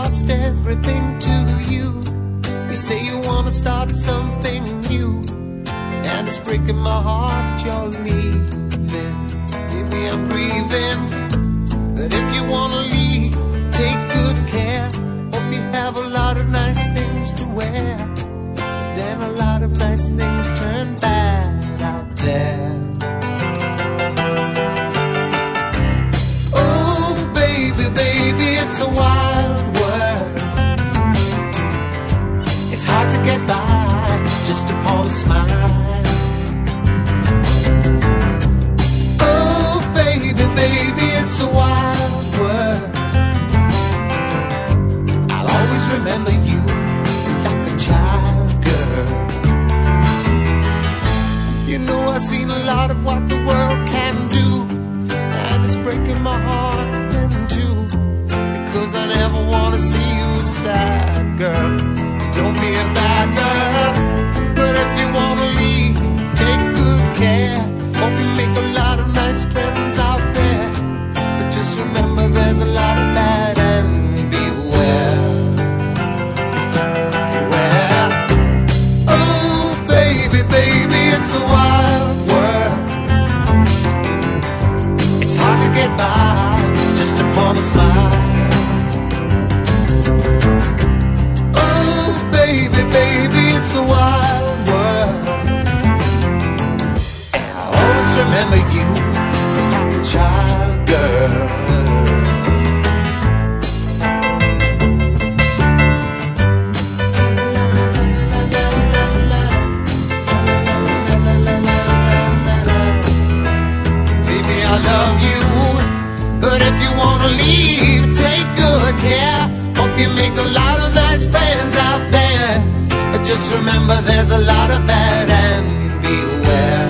lost everything to you. You say you wanna start something new, and it's breaking my heart you're leaving. Maybe I'm grieving, but if you wanna leave, take good care. Hope you have a lot of nice things to wear, but then a lot of nice things turn bad out there. Oh baby, baby, it's a wild world. It's hard to get by just upon a smile. Oh baby, baby, it's a wild world. I'll always remember you like a child, girl. You know I've seen a lot of what the world can do, and it's breaking my heart in two, because I never wanna see you sad, girl. Don't be a bad girl, but if you wanna leave, take good care. Hope you make a lot of nice friends out there, but just remember there's a lot of bad and beware. Beware. Oh baby, baby, it's a wild world. It's hard to get by just upon a smile. Baby, baby, it's a wild world, and I'll always remember you like a child, girl. Baby, I love you, but if you wanna leave, take good care. Hope you make a lot of nice friends out there, but just remember there's a lot of bad and beware.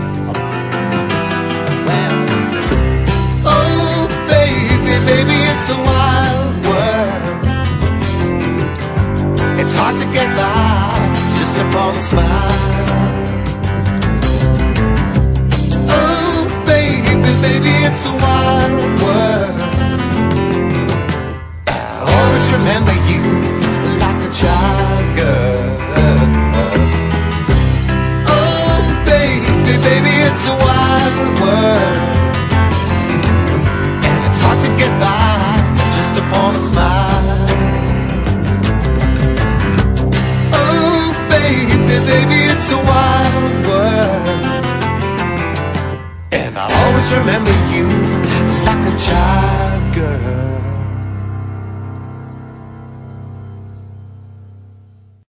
Well, oh baby, baby, it's a wild world. It's hard to get by just upon a smile. Oh baby, baby, it's a wild world. I'll always remember you like a child, girl. Oh baby, baby, it's a wild world, and it's hard to get by just upon a smile. Oh baby, baby, it's a wild world, and I'll always remember you like a child, girl.